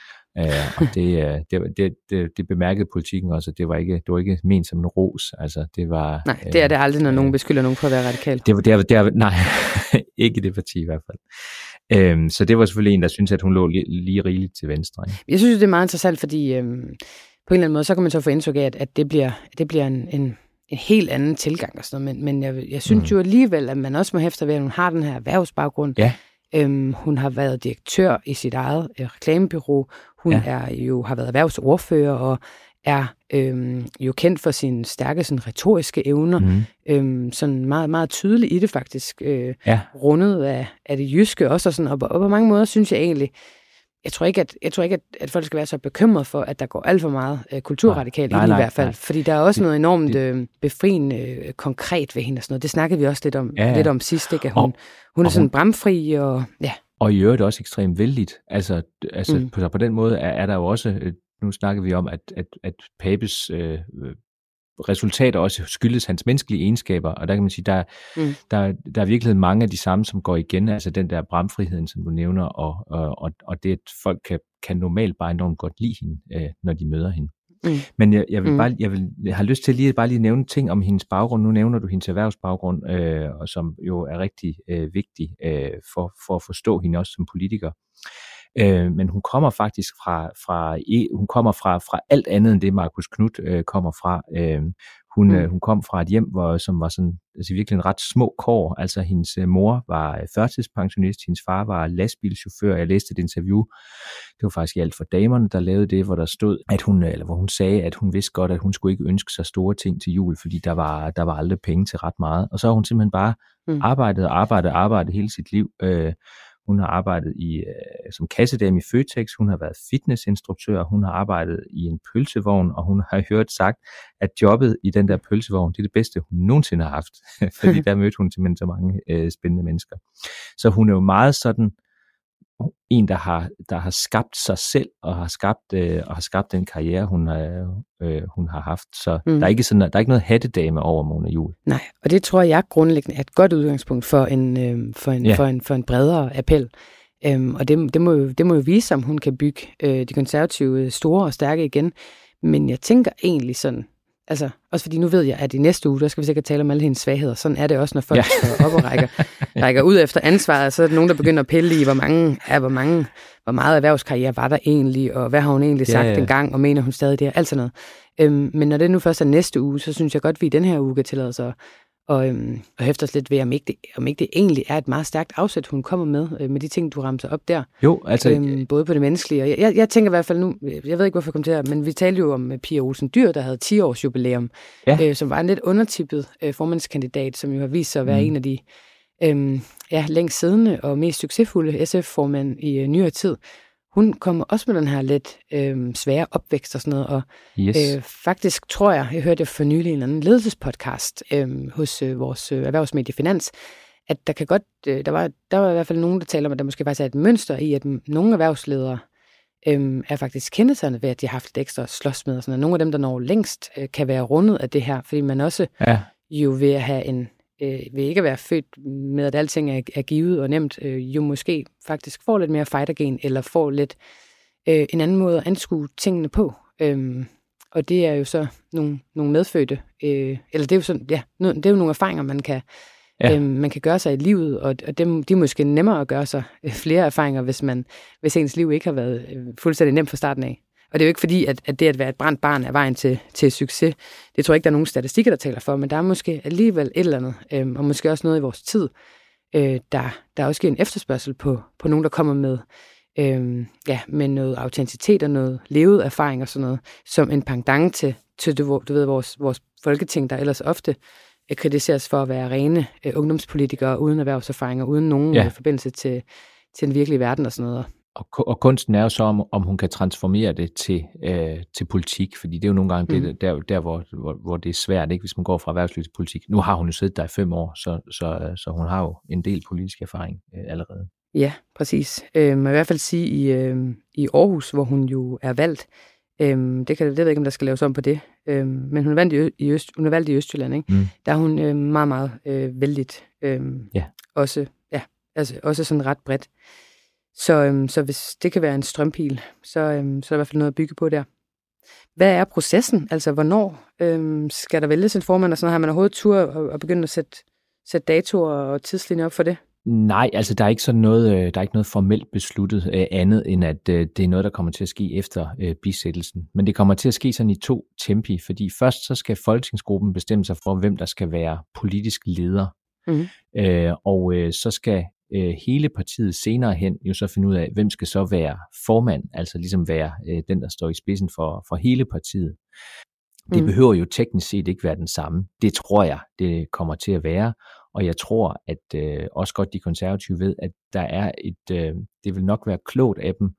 Øh, og det, det, det, det, det bemærkede Politikken også, at det var ikke, det var ikke ment som en ros. Altså, det var, nej, det er det aldrig, når øh, nogen beskylder nogen for at være radikal. Det var, det var, det var, nej, ikke i det parti i hvert fald. Øhm, så det var selvfølgelig en, der syntes, at hun lå lige, lige rigeligt til venstre. Ikke? Jeg synes, det er meget interessant, fordi øhm, på en eller anden måde, så kan man så få indtryk af, at, at det bliver, det bliver en, en en helt anden tilgang og sådan noget, men, men jeg, jeg synes mm. jo alligevel, at man også må hæfte ved, at hun har den her erhvervsbaggrund. Ja. Øhm, hun har været direktør i sit eget øh, reklamebureau. Hun ja. er jo har været erhvervsordfører og er øhm, jo kendt for sine stærke sådan, retoriske evner. Mm. Øhm, sådan meget, meget tydelig i det faktisk. Øh, ja. Rundet af, af det jyske også. Og, sådan, og, og på mange måder synes jeg egentlig, Jeg tror ikke, at, jeg tror ikke at, at folk skal være så bekymrede for, at der går alt for meget øh, kulturradikalt i det i hvert fald. Nej. Fordi der er også det, noget enormt øh, befriende øh, konkret ved hende og sådan noget. Det snakkede vi også lidt om, ja, ja. lidt om sidst, ikke? At hun, og, hun er sådan hun, bramfri og ja. Og i øvrigt også ekstremt vældigt. Altså, altså mm. på, på den måde er, er der jo også, øh, nu snakker vi om, at, at, at Papes øh, resultater også skyldes hans menneskelige egenskaber, og der kan man sige, der, mm. der, der er virkelig mange af de samme, som går igen, altså den der bramfriheden, som du nævner, og, og, og det, at folk kan, kan normalt bare enormt godt lide hende, øh, når de møder hende. Mm. Men jeg, jeg vil mm. bare, jeg, vil, jeg har lyst til lige bare lige nævne ting om hendes baggrund. Nu nævner du hendes erhvervsbaggrund, øh, og som jo er rigtig øh, vigtig øh, for, for at forstå hende også som politiker. Øh, men hun kommer faktisk fra, fra, hun kommer fra, fra alt andet end det, Marcus Knuth øh, kommer fra. Øh, hun, mm. øh, hun kom fra et hjem, hvor, som var sådan, altså virkelig en ret små kår. Altså hendes øh, mor var førtidspensionist, hendes far var lastbilchauffør. Jeg læste et interview, det var faktisk i Alt for damerne, der lavede det, hvor der stod, at hun, eller hvor hun sagde, at hun vidste godt, at hun skulle ikke ønske sig store ting til jul, fordi der var, der var aldrig penge til ret meget. Og så har hun simpelthen bare mm. arbejdet og arbejdet og arbejdet hele sit liv. Øh, Hun har arbejdet i, øh, som kassedame i Føtex, hun har været fitnessinstruktør, hun har arbejdet i en pølsevogn, og hun har hørt sagt, at jobbet i den der pølsevogn, det er det bedste, hun nogensinde har haft, fordi der mødte hun simpelthen så mange øh, spændende mennesker. Så hun er jo meget sådan en, der har, der har skabt sig selv, og har skabt, øh, og har skabt den karriere, hun har, øh, hun har haft. Så mm. der, er ikke sådan, der er ikke noget hattedame over Mona Juul. Nej, og det tror jeg grundlæggende er et godt udgangspunkt for en, øh, for en, ja. for en, for en bredere appel. Øhm, og det, det, må jo, det må jo vise, om hun kan bygge øh, de konservative store og stærke igen. Men jeg tænker egentlig sådan, altså, også fordi nu ved jeg, at i næste uge, der skal vi sikkert tale om alle hendes svagheder. Sådan er det også, når folk ja. står op og rækker, rækker ud efter ansvaret, så er der nogen, der begynder at pille i, hvor mange, ja, hvor mange, hvor meget erhvervskarriere var der egentlig, og hvad har hun egentlig sagt ja, ja. engang, og mener hun stadig det, alt sådan noget. Øhm, men når det nu først er næste uge, så synes jeg godt, at vi i den her uge kan tillade os at og, øhm, og hæfter os lidt ved, om ikke, det, om ikke det egentlig er et meget stærkt afsæt, hun kommer med, øh, med de ting, du ramser op der. Jo, altså... Øhm, både på det menneskelige, og jeg, jeg, jeg tænker i hvert fald nu, jeg ved ikke, hvorfor jeg kom til her, men vi talte jo om Pia Olsen Dyhr, der havde ti års jubilæum, ja. øh, som var en lidt undertippet øh, formandskandidat, som jo har vist sig at være mm. en af de øh, ja, længst siddende og mest succesfulde S F-formand i øh, nyere tid. Hun kommer også med den her lidt øh, svære opvækst og sådan noget, og yes. øh, faktisk tror jeg, jeg hørte for nylig en anden ledelsespodcast øh, hos øh, vores øh, erhvervsmedie Finans, at der kan godt, øh, der var der var i hvert fald nogen, der taler om, at der måske faktisk er et mønster i, at nogle erhvervsledere øh, er faktisk kendetegnet ved, at de har haft lidt ekstra at slås med, og sådan, og nogle af dem, der når længst, øh, kan være rundet af det her, fordi man også ja. jo ved at have en øh, ved ikke at være født med, at alting er, er givet og nemt, øh, jo måske faktisk får lidt mere fightergen, eller får lidt øh, en anden måde at anskue tingene på. Øhm, og det er jo så nogle, nogle medfødte, øh, eller det er jo sådan, ja, det er jo nogle erfaringer, man kan, ja. øh, man kan gøre sig i livet, og, og dem, de er måske nemmere at gøre sig flere erfaringer, hvis man, hvis ens liv ikke har været fuldstændig nemt fra starten af. Og det er jo ikke fordi, at, at det at være et brændt barn er vejen til, til succes. Det tror jeg ikke, der er nogen statistikker, der taler for, men der er måske alligevel et eller andet, øhm, og måske også noget i vores tid, øh, der, der er også en efterspørgsel på, på nogen, der kommer med, øh, ja, med noget autenticitet og noget levet erfaring og sådan noget, som en pendant til, til du, du ved, vores, vores folketing, der ellers ofte øh, kritiseres for at være rene øh, ungdomspolitikere uden erhvervserfaringer, uden nogen ja. forbindelse til, til den virkelige verden og sådan noget. Og, og kunsten er jo så, om, om hun kan transformere det til, øh, til politik, fordi det er jo nogle gange mm. det, der, der hvor, hvor, hvor det er svært, ikke, hvis man går fra erhvervsliv til politik. Nu har hun jo siddet der i fem år, så, så, så hun har jo en del politisk erfaring øh, allerede. Ja, præcis. Øh, man i hvert fald sige, i, øh, i Aarhus, hvor hun jo er valgt, øh, det, kan, det ved jeg ikke, om der skal laves om på det, øh, men hun er valgt i, i, Øst, hun er valgt i Østjylland, ikke? Mm. Der er hun øh, meget, meget øh, vældigt. Øh, ja. Også, ja, altså, også sådan ret bredt. Så, øhm, så hvis det kan være en strømpil, så, øhm, så er der i hvert fald noget at bygge på der. Hvad er processen? Altså, hvornår øhm, skal der vælges en formand? Og sådan, har man overhovedet tur og, og begynde at sætte, sætte datoer og tidslinjer op for det? Nej, altså der er ikke sådan noget, der er ikke noget formelt besluttet øh, andet, end at øh, det er noget, der kommer til at ske efter øh, bisættelsen. Men det kommer til at ske sådan i to tempi, fordi først så skal folketingsgruppen bestemme sig for, hvem der skal være politisk leder. Mm-hmm. Øh, og øh, så skal øh, hele partiet senere hen jo så finde ud af, hvem skal så være formand, altså ligesom være øh, den, der står i spidsen for, for hele partiet. Det mm. behøver jo teknisk set ikke være den samme. Det tror jeg, det kommer til at være. Og jeg tror, at øh, også godt de konservative ved, at der er et, øh, det vil nok være klogt af dem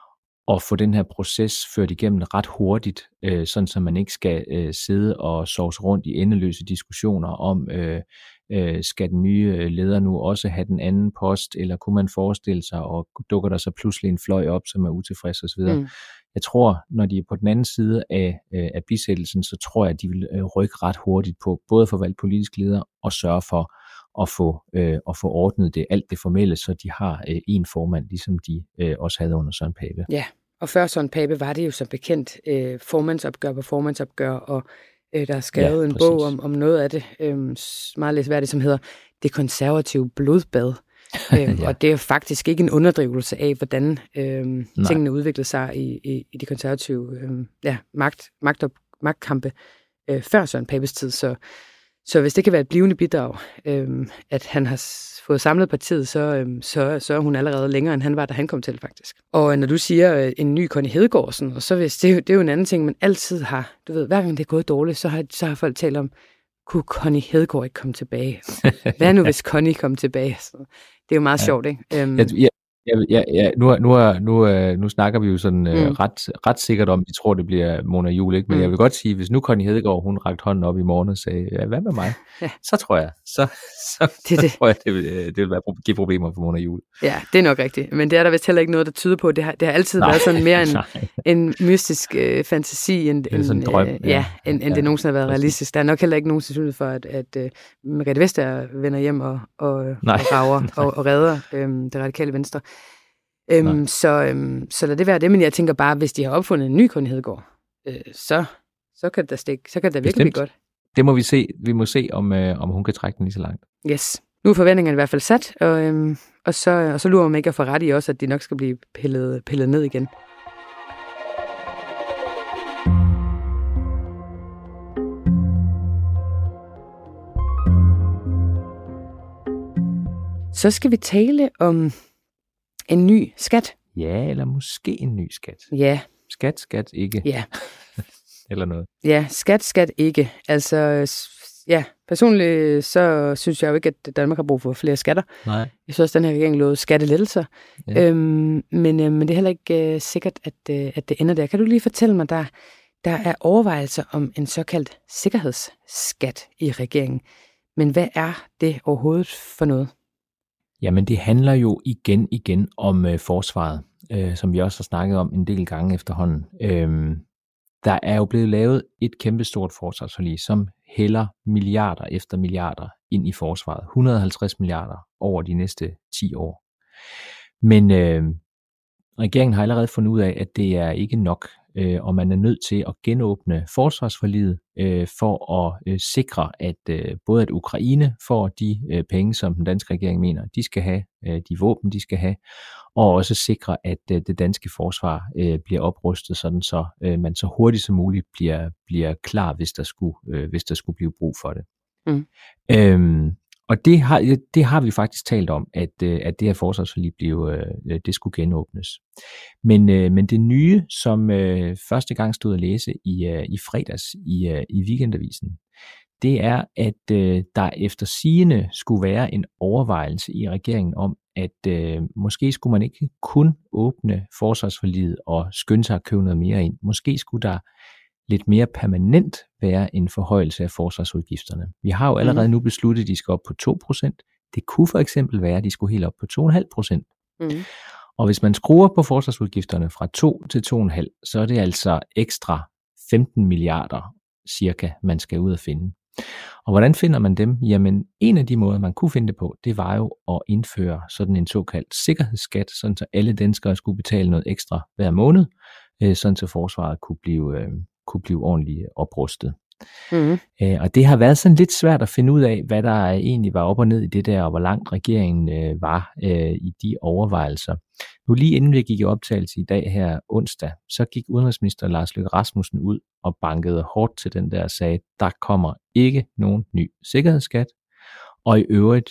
at få den her proces ført igennem ret hurtigt, øh, sådan så man ikke skal øh, sidde og sovse rundt i endeløse diskussioner om, øh, øh, skal den nye leder nu også have den anden post, eller kunne man forestille sig, og dukker der så pludselig en fløj op, som er utilfreds osv. Mm. Jeg tror, når de er på den anden side af, øh, af bisættelsen, så tror jeg, at de vil øh, rykke ret hurtigt på, både for valgt politisk leder og sørge for at få, øh, at få ordnet det, alt det formelle, så de har øh, en formand, ligesom de øh, også havde under Søren Pape. Ja, og før Søren Pape var det jo som bekendt øh, formandsopgør på formandsopgør, og øh, der er skrevet ja, en bog om, om noget af det, øh, meget læsværdigt, som hedder Det konservative blodbad. øhm, ja. Og det er faktisk ikke en underdrivelse af, hvordan øhm, tingene udviklede sig i, i, i de konservative øhm, ja, magt, magt og, magtkampe øh, før Søren Papes tid. Så, så hvis det kan være et blivende bidrag, øhm, at han har fået samlet partiet, så, øhm, så, så er hun allerede længere, end han var, da han kom til faktisk. Og når du siger øh, en ny Connie Hedegaard, sådan, og så hvis det, det er jo en anden ting, man altid har. Du ved, hver gang det er gået dårligt, så har, så har folk talt om, kunne Connie Hedegaard ikke komme tilbage? Hvad nu, hvis Connie kom tilbage? Så det er jo meget ja. sjovt, ikke? Um... Ja, ja, ja, ja. Nu, nu, nu, nu snakker vi jo sådan mm. uh, ret, ret sikkert om, vi tror, det bliver Mona Juul, ikke? Men mm. jeg vil godt sige, hvis nu Connie Hedegaard, hun rakte hånden op i morgen og sagde, ja, hvad med mig? Ja. Så tror jeg, så, så, det, så det. tror jeg, det vil, det vil være, give problemer for Mona Juul. Ja, det er nok rigtigt. Men det er der vist heller ikke noget, der tyder på. Det har, det har altid nej, været sådan mere en, en mystisk øh, fantasi, end, end, sådan en drøm, øh, ja, end, end ja, det nogensinde har været realistisk. Der er nok heller ikke nogen sandsynlighed for, at, at uh, Margrethe Vestager vender hjem og, og, og rager og, og redder øh, det radikale venstre. Øhm, så, øhm, så lad det være det, men jeg tænker bare, hvis de har opfundet en ny Connie Hedegaard, øh, så, så kan det da stikke, så kan det da virkelig blive godt. Det må vi se. Vi må se, om, øh, om hun kan trække den lige så langt. Yes. Nu er forventningerne i hvert fald sat, og, øhm, og, så, og så lurer man ikke at få ret i også, at de nok skal blive pillet, pillet ned igen. Så skal vi tale om en ny skat. Ja, eller måske en ny skat. Ja. Skat, skat, ikke. Ja. Eller noget. Ja, skat, skat, ikke. Altså, ja, personligt så synes jeg jo ikke, at Danmark har brug for flere skatter. Nej. Jeg synes også, at den her regering lovede skattelettelser. Ja. Øhm, men, øh, men det er heller ikke øh, sikkert, at, øh, at det ender der. Kan du lige fortælle mig, der, der er overvejelser om en såkaldt sikkerhedsskat i regeringen. Men hvad er det overhovedet for noget? Jamen det handler jo igen igen om øh, forsvaret, øh, som vi også har snakket om en del gange efterhånden. Øhm, der er jo blevet lavet et kæmpestort forsvarsforlig, som hælder milliarder efter milliarder ind i forsvaret. et hundrede og halvtreds milliarder over de næste ti år. Men øh, regeringen har allerede fundet ud af, at det er ikke nok. øh, og man er nødt til at genåbne forsvarsforliget øh, for at øh, sikre, at øh, både at Ukraine får de øh, penge, som den danske regering mener, de skal have, øh, de våben, de skal have, og også sikre, at øh, det danske forsvar øh, bliver oprustet, sådan så øh, man så hurtigt som muligt bliver, bliver klar, hvis der skulle, øh, hvis der skulle blive brug for det. Mm. Øhm, Og det har, det har vi faktisk talt om, at, at det her forsvarsforlig blev, det skulle genåbnes. Men, men det nye, som første gang stod at læse i, i fredags i, i Weekendavisen, det er, at der efter sigende skulle være en overvejelse i regeringen om, at måske skulle man ikke kun åbne forsvarsforliget og skynde sig at købe noget mere ind. Måske skulle der lidt mere permanent være en forhøjelse af forsvarsudgifterne. Vi har jo allerede nu besluttet, at de skal op på to procent. Det kunne for eksempel være, at de skulle helt op på to komma fem procent. Mm. Og hvis man skruer på forsvarsudgifterne fra to til to komma fem, så er det altså ekstra femten milliarder cirka, man skal ud og finde. Og hvordan finder man dem? Jamen, en af de måder, man kunne finde det på, det var jo at indføre sådan en såkaldt sikkerhedsskat, sådan så alle danskere skulle betale noget ekstra hver måned, sådan så forsvaret kunne blive kunne blive ordentligt oprustet. Mm. Øh, og det har været sådan lidt svært at finde ud af, hvad der egentlig var op og ned i det der, og hvor langt regeringen øh, var øh, i de overvejelser. Nu lige inden vi gik i optagelse i dag her onsdag, så gik udenrigsminister Lars Løkke Rasmussen ud og bankede hårdt til den der og sagde, der kommer ikke nogen ny sikkerhedsskat, og i øvrigt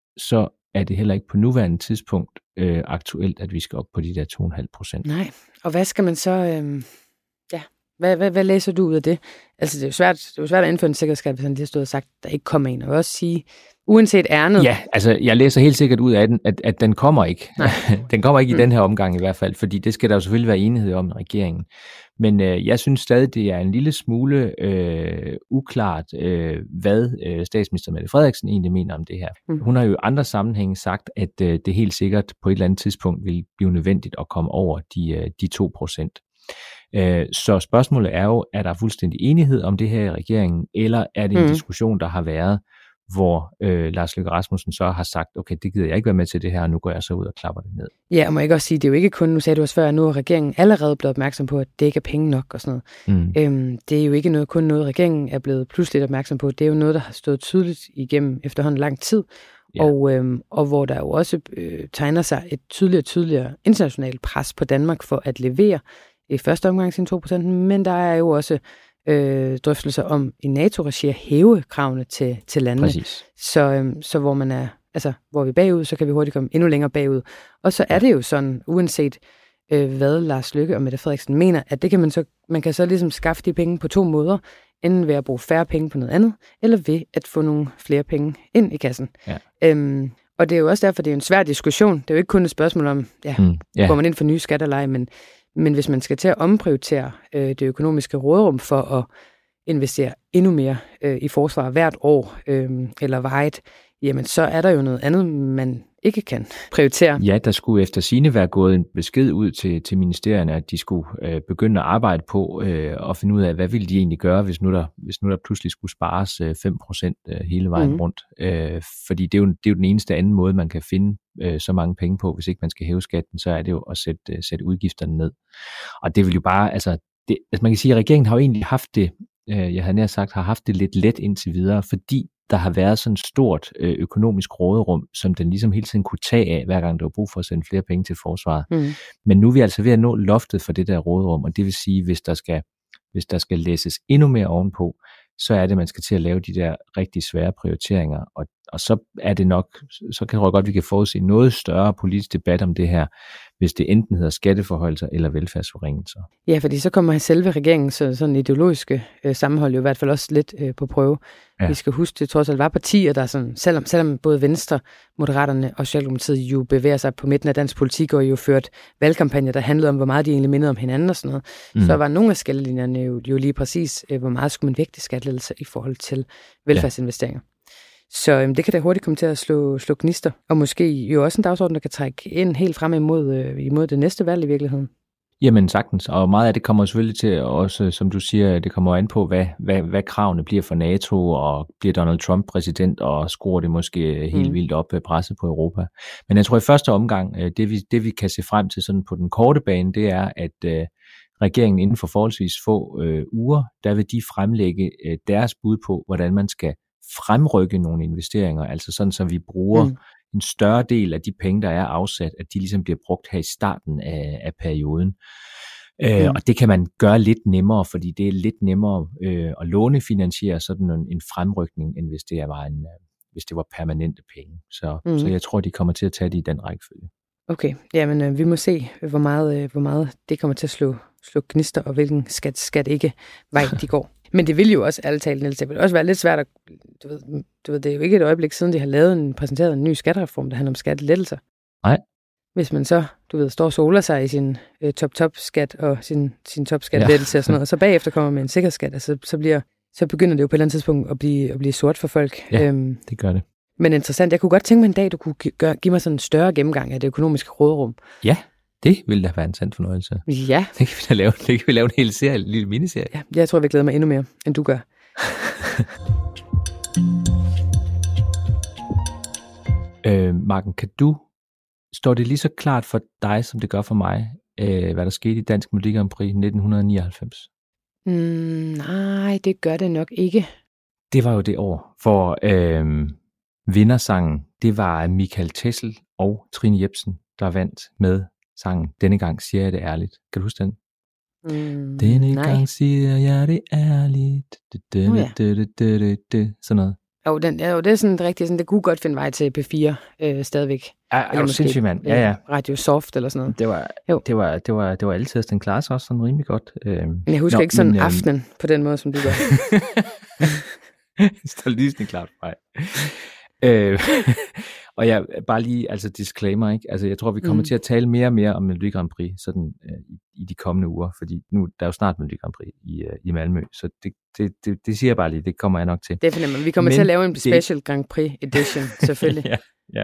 så er det heller ikke på nuværende tidspunkt øh, aktuelt, at vi skal op på de der to komma fem procent. Nej, og hvad skal man så... Øh... Ja, hvad, hvad, hvad læser du ud af det? Altså, det er jo svært, det er jo svært at indføre en sikkerhedsskat, hvis han lige har stået og sagt, at der ikke kommer en. Og jeg vil også sige, uanset ærnet... Ja, altså, jeg læser helt sikkert ud af den, at, at den kommer ikke. Den kommer ikke mm. i den her omgang i hvert fald, fordi det skal der jo selvfølgelig være enighed om i regeringen. Men øh, jeg synes stadig, det er en lille smule øh, uklart, øh, hvad øh, statsminister Mette Frederiksen egentlig mener om det her. Mm. Hun har jo i andre sammenhænge sagt, at øh, det helt sikkert på et eller andet tidspunkt vil blive nødvendigt at komme over de, øh, de to procent. Så spørgsmålet er jo, er der fuldstændig enighed om det her i regeringen, eller er det en mm. diskussion, der har været, hvor øh, Lars Løkke Rasmussen så har sagt, okay, det gider jeg ikke være med til det her, og nu går jeg så ud og klapper det ned. Ja, og må jeg ikke også sige, det er jo ikke kun, nu sagde du også før, at nu er regeringen allerede blevet opmærksom på, at det ikke er penge nok og sådan noget. Mm. Øhm, det er jo ikke noget, kun noget, regeringen er blevet pludselig opmærksom på. Det er jo noget, der har stået tydeligt igennem efterhånden lang tid, ja. og, øhm, og hvor der jo også øh, tegner sig et tydeligere og tydeligere internationalt pres på Danmark for at levere i første omgang sine to procent, men der er jo også øh, drøftelser om i NATO-regi at hæve kravene til, til landene. Så, øh, så hvor man er, altså hvor vi er bagud, så kan vi hurtigt komme endnu længere bagud. Og så er det jo sådan, uanset øh, hvad Lars Løkke og Mette Frederiksen mener, at det kan man så, man kan så ligesom skaffe de penge på to måder, enten ved at bruge færre penge på noget andet, eller ved at få nogle flere penge ind i kassen. Ja. Øhm, og det er jo også derfor, det er en svær diskussion. Det er jo ikke kun et spørgsmål om, ja, mm, yeah. går man ind for nye skatter eller ej, men Men hvis man skal til at omprioritere øh, det økonomiske råderum for at investere endnu mere øh, i forsvar hvert år øh, eller varigt, jamen så er der jo noget andet, man ikke kan prioritere. Ja, der skulle efter sigende være gået en besked ud til, til ministerierne, at de skulle øh, begynde at arbejde på øh, og finde ud af, hvad ville de egentlig gøre, hvis nu der, hvis nu der pludselig skulle spares øh, fem procent øh, hele vejen mm. rundt. Øh, fordi det er, jo, det er jo den eneste anden måde, man kan finde øh, så mange penge på. Hvis ikke man skal hæve skatten, så er det jo at sætte, øh, sætte udgifterne ned. Og det vil jo bare, altså, det, altså man kan sige, at regeringen har jo egentlig haft det, øh, jeg havde nær sagt, har haft det lidt let indtil videre, fordi der har været sådan et stort øh, økonomisk råderum, som den ligesom hele tiden kunne tage af, hver gang der var brug for at sende flere penge til forsvaret. Mm. Men nu er vi altså ved at nå loftet for det der råderum, og det vil sige, hvis der skal, hvis der skal læses endnu mere ovenpå, så er det, at man skal til at lave de der rigtig svære prioriteringer, og, og så er det nok, så kan jeg godt, at vi kan forudse noget større politisk debat om det her, hvis det enten hedder skatteforhøjelser eller velfærdsforringelser. Ja, fordi så kommer selve regeringen, så sådan ideologiske øh, sammenhold jo i hvert fald også lidt øh, på prøve. Ja. Vi skal huske, det trods alt var partier, der sådan, selvom, selvom både Venstre, Moderaterne og Socialdemokratiet jo bevæger sig på midten af dansk politik, og jo ført valgkampagner, der handlede om, hvor meget de egentlig mindede om hinanden og sådan noget, mm. så var nogle af skillelinjerne jo, jo lige præcis, øh, hvor meget skulle man vægte skattelettelser i forhold til velfærdsinvesteringer. Ja. Så øhm, det kan da hurtigt komme til at slå, slå gnister, og måske jo også en dagsorden, der kan trække ind helt frem imod, øh, imod det næste valg i virkeligheden. Jamen sagtens, og meget af det kommer selvfølgelig til også, som du siger, det kommer an på, hvad, hvad, hvad kravene bliver for NATO, og bliver Donald Trump præsident, og skruer det måske helt mm. vildt op ved presset på Europa. Men jeg tror i første omgang, det vi, det vi kan se frem til sådan på den korte bane, det er, at regeringen inden for forholdsvis få øh, uger, der vil de fremlægge øh, deres bud på, hvordan man skal fremrykke nogle investeringer, altså sådan, så vi bruger mm. en større del af de penge, der er afsat, at de ligesom bliver brugt her i starten af, af perioden. Mm. Øh, og det kan man gøre lidt nemmere, fordi det er lidt nemmere øh, at lånefinansiere sådan en, en fremrykning, end hvis det var, en, hvis det var permanente penge. Så, mm. så jeg tror, de kommer til at tage det i den rækkefølge. Okay, jamen øh, vi må se, hvor meget, øh, hvor meget det kommer til at slå, slå gnister, og hvilken skat, skat ikke vej de går. Men det vil jo også ærligt talt, Niels, det vil også være lidt svært at, du ved, du ved, det er jo ikke et øjeblik siden, de har lavet en, præsenteret en ny skattereform, der handler om skattelettelser. Nej. Hvis man så, du ved, står og soler sig i sin øh, top-top-skat og sin, sin top-skattelettelse ja. og sådan noget, og så bagefter kommer med en sikkerhedsskat, altså, så, bliver, så begynder det jo på et eller andet tidspunkt at blive, at blive sort for folk. Ja, øhm, det gør det. Men interessant, jeg kunne godt tænke mig en dag, du kunne gøre, give mig sådan en større gennemgang af det økonomiske råderum. Ja, det ville da være en sand fornøjelse. Ja. Det kan vi da lave, det kan vi lave en hel serie, en lille miniserie. Ja, jeg tror, vi glæder mig endnu mere, end du gør. øh, Marken, kan du, står det lige så klart for dig, som det gør for mig, øh, hvad der skete i Dansk Melodi Grand Prix nitten nioghalvfems? Mm, nej, det gør det nok ikke. Det var jo det år, for øh, vindersangen, det var Michael Tessel og Trine Jepsen, der vandt med sangen Denne gang siger jeg det ærligt. Kan du huske den? Mm, Denne nej. gang siger jeg det ærligt. Denne, Oh, ja. denne, denne, denne, sådan noget. Jo, den, jo, det er sådan rigtigt, sådan, det kunne godt finde vej til P fire øh, stadigvæk. Er, er du sindssygt, mand? Ja, ja. Radio Soft eller sådan noget. Det var, Jo. det var, det var, det var altid, den klarer sig også sådan rimelig godt. Øh, Men jeg husker nå, ikke sådan men, øh, aftenen på den måde, som du gør. står lysende klart for mig. øh, og jeg bare lige, altså disclaimer, ikke? Altså jeg tror, vi kommer mm. til at tale mere og mere om Melodi Grand Prix sådan, øh, i, i de kommende uger, fordi nu der er jo snart Melodi Grand Prix i, øh, i Malmø, så det, det, det, det siger jeg bare lige, det kommer jeg nok til. Det er fornemt, vi kommer Men til at lave en det... special Grand Prix edition, selvfølgelig. ja, ja.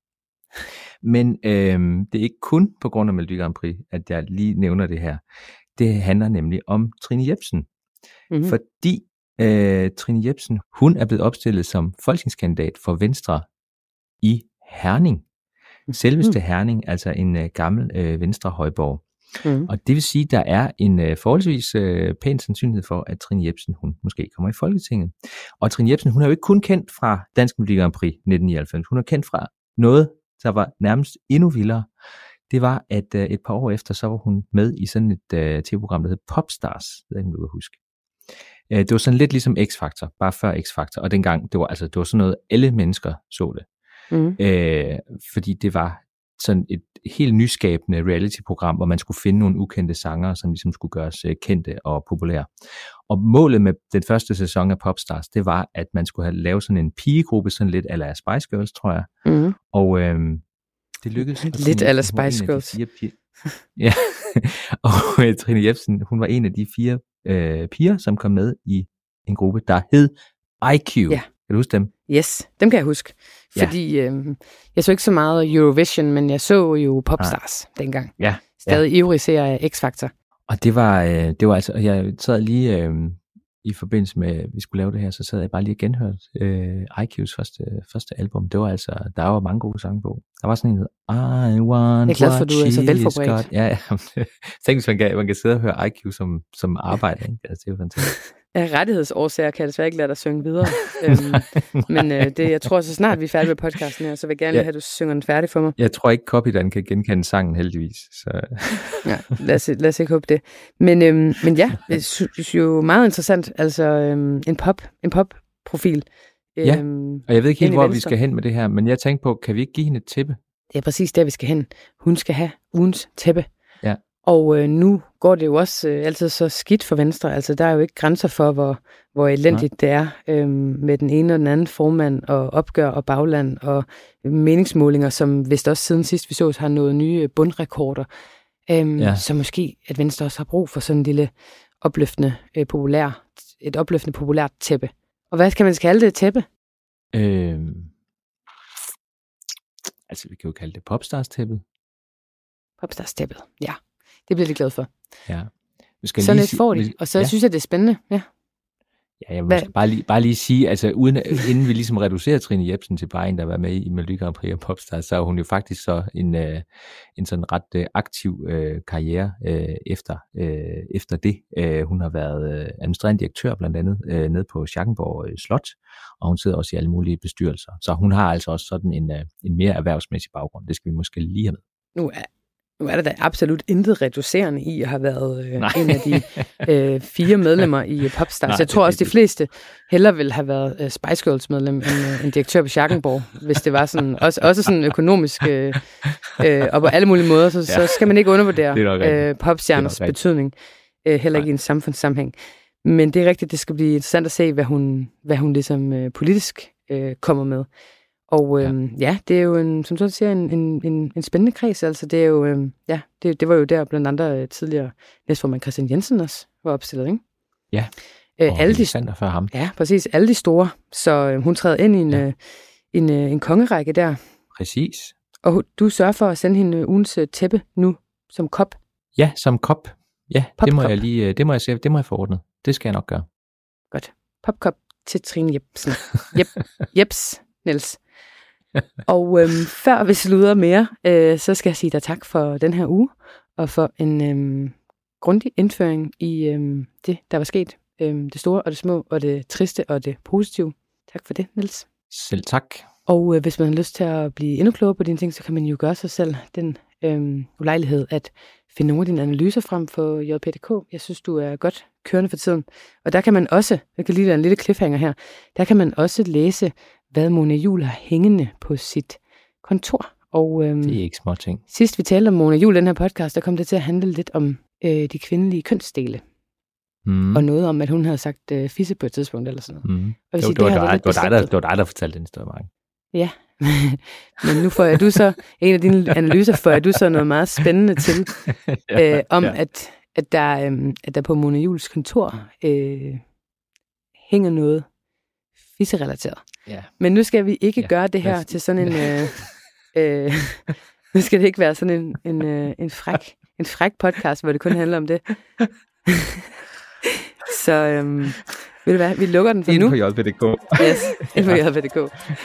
Men øh, det er ikke kun på grund af Melodi Grand Prix, at jeg lige nævner det her. Det handler nemlig om Trine Jepsen, mm-hmm. fordi øh, Trine Jepsen, hun er blevet opstillet som folketingskandidat for Venstre i Herning. Selveste mm. Herning, altså en uh, gammel uh, Venstre højborg. Mm. Og det vil sige, at der er en uh, forholdsvis uh, pæn sandsynlighed for, at Trine Jepsen, hun måske kommer i Folketinget. Og Trine Jepsen, hun er jo ikke kun kendt fra Dansk Melodi Grand Prix nitten nioghalvfems. Hun er kendt fra noget, der var nærmest endnu vildere. Det var, at uh, et par år efter, så var hun med i sådan et uh, tv-program, der hed Popstars, ved jeg ikke, om du kan huske. Uh, det var sådan lidt ligesom X-Factor, bare før X-Factor. Og dengang, det var, altså, det var sådan noget, alle mennesker så det. Mm. Øh, fordi det var sådan et helt nyskabende reality-program, hvor man skulle finde nogle ukendte sangere, som ligesom skulle gøres øh, kendte og populære. Og målet med den første sæson af Popstars, det var, at man skulle have lavet sådan en pigegruppe, sådan lidt a la Spice Girls, tror jeg. Mm. Og øh, det lykkedes. Lidt a la Spice Girls. Ja, og øh, Trine Jepsen, hun var en af de fire øh, piger, som kom med i en gruppe, der hed I Q. Ja. Kan du huske dem? Yes, dem kan jeg huske. Fordi ja. øh, jeg så ikke så meget Eurovision, men jeg så jo Popstars ja. dengang. Ja. Stadig ja. ivrig ser af X-Factor. Og det var, øh, det var altså, jeg sad lige øh, i forbindelse med, at vi skulle lave det her, så sad jeg bare lige og genhørte øh, I Q's første, første album. Det var altså, der var mange gode sange på. Der var sådan en, der hed, I want jeg er glad for, at du er så velforberedt. Ja, ja. Tænk, hvis man kan, man kan sidde og høre I Q som, som arbejde. Ikke? Altså, det er jo fantastisk. Af rettighedsårsager kan jeg desværre ikke lade dig synge videre. øhm, men øh, det, jeg tror, så snart vi er færdige med podcasten her, så vil jeg gerne ja. have, at du synger den færdig for mig. Jeg tror ikke, copydan kan genkende sangen heldigvis. Så. Ja, lad os, lad os ikke håbe det. Men, øhm, men ja, jeg synes jo meget interessant. Altså øhm, en pop, en pop-profil. Øhm, ja, og jeg ved ikke helt, hvor vi skal hen med det her, men jeg tænkte på, kan vi ikke give hende et tæppe? Det er præcis der, vi skal hen. Hun skal have ugens tæppe. Ja. Og øh, nu går det jo også øh, altid så skidt for Venstre. Altså, der er jo ikke grænser for, hvor, hvor elendigt Nej. det er øh, med den ene og den anden formand og opgør og bagland og meningsmålinger, som vist også siden sidst vi så, har nået nye bundrekorder. Øh, ja. Så måske, at Venstre også har brug for sådan en lille opløftende, øh, populær, et opløftende populært tæppe. Og hvad skal man kalde det tæppe? Øh... Altså, vi kan jo kalde det Popstars-tæppet. Popstars-tæppet, ja. Det bliver jeg glad for. Ja. Vi skal Sådan lige et får de, og så ja. synes jeg, det er spændende. Ja. Ja, jeg må bare lige, bare lige sige, altså uden, inden vi ligesom reducerer Trine Jepsen til bare en, der var med i Melodi Grand Prix og Popstars, så er hun jo faktisk så en, øh, en sådan ret øh, aktiv øh, karriere øh, efter, øh, efter det. Øh, hun har været øh, administrerende direktør blandt andet øh, nede på Schackenborg øh, Slot, og hun sidder også i alle mulige bestyrelser. Så hun har altså også sådan en, øh, en mere erhvervsmæssig baggrund. Det skal vi måske lige have med. Nu er Nu er der da absolut intet reducerende i at have været øh, en af de øh, fire medlemmer i Popstars. Nej, jeg tror også, de fleste hellere ville have været øh, Spice Girls medlem end øh, en direktør på Schackenborg, hvis det var sådan, også, også sådan økonomisk, øh, øh, og på alle mulige måder, så, ja. så skal man ikke undervurdere øh, popstjerners betydning, øh, heller ikke Nej. i en samfundssammenhæng. Men det er rigtigt, det skal blive interessant at se, hvad hun, hvad hun ligesom øh, politisk øh, kommer med. Og øhm, ja. ja, det er jo, en, som du siger, en, en, en, en spændende kreds. Altså, det er jo, øhm, ja, det, det var jo der blandt andre tidligere næstformand Christian Jensen også var opstillet, ikke? Ja, øh, og alle de før ham. Ja, præcis. Alle de store. Så øh, hun træder ind i en, ja. øh, en, øh, en kongerække der. Præcis. Og du sørger for at sende hende øh, ugens øh, tæppe nu som kop. Ja, som kop. Ja, Pop det må jeg lige, det må jeg se, det må jeg få ordnet. Det skal jeg nok gøre. Godt. Popkop til Trine Jepsen. Jep, Jeps, Niels. Og øhm, før vi slutter mere, øh, så skal jeg sige dig tak for den her uge, og for en øhm, grundig indføring i øhm, det, der var sket. Øhm, det store og det små, og det triste og det positive. Tak for det, Niels. Selv tak. Og øh, hvis man har lyst til at blive endnu klogere på dine ting, så kan man jo gøre sig selv den øhm, ulejlighed at finde nogle af dine analyser frem på J P D K. Jeg synes, du er godt kørende for tiden. Og der kan man også, jeg kan lige lade en lille cliffhanger her, der kan man også læse, hvad Mona Juul har hængende på sit kontor. Og, øhm, det er ikke små ting. Sidst vi talte om Mona Juul, den her podcast, der kom det til at handle lidt om øh, de kvindelige kønsdele. Mm. Og noget om, at hun havde sagt øh, fisse på et tidspunkt eller sådan noget. Mm. Og det, sige, det, det, var dig, det, var dig, der, det var dig, der fortalte den historie, Mark. Ja, men nu får jeg du så, en af dine analyser, får jeg du så noget meget spændende til, ja, øh, om ja. at, at, der, øh, at der på Mona Juuls kontor øh, hænger noget fisserelateret. Ja. Men nu skal vi ikke ja. gøre det her til sådan en... Øh, øh, nu skal det ikke være sådan en, en, øh, en, fræk, en fræk podcast, hvor det kun handler om det. Så øhm, ved du hvad, vi lukker den for ind nu. På J P D K. Yes, ind på J P D K.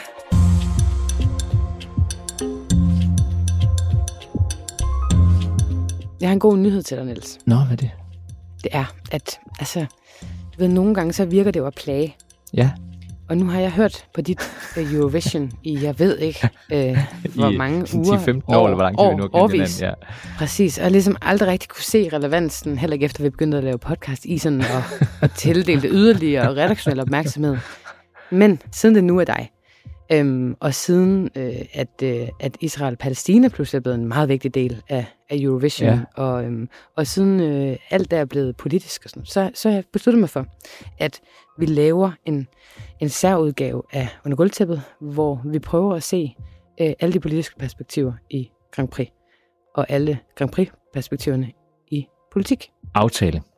Jeg har en god nyhed til dig, Niels. Nå, hvad er det? Det er, at altså, du ved, nogle gange så virker det jo at plage. Ja. Og nu har jeg hørt på dit uh, Eurovision i, jeg ved ikke, uh, hvor I mange ti uger. til femten år, eller hvor lang tid vi nu har kendt hinanden. Ja. Præcis, og jeg ligesom aldrig rigtig kunne se relevansen, heller ikke efter vi begyndte at lave podcast i sådan, og, og tildele det yderligere og redaktionel opmærksomhed. Men siden det nu er dig, øhm, og siden øh, at, øh, at Israel-Palæstina pludselig er blevet en meget vigtig del af, af Eurovision, ja. og, øhm, og siden øh, alt der er blevet politisk, og sådan, så, så har jeg besluttet mig for, at vi laver en, en særudgave af Under Gulvtæppet, hvor vi prøver at se øh, alle de politiske perspektiver i Grand Prix, og alle Grand Prix-perspektiverne i politik. Aftale.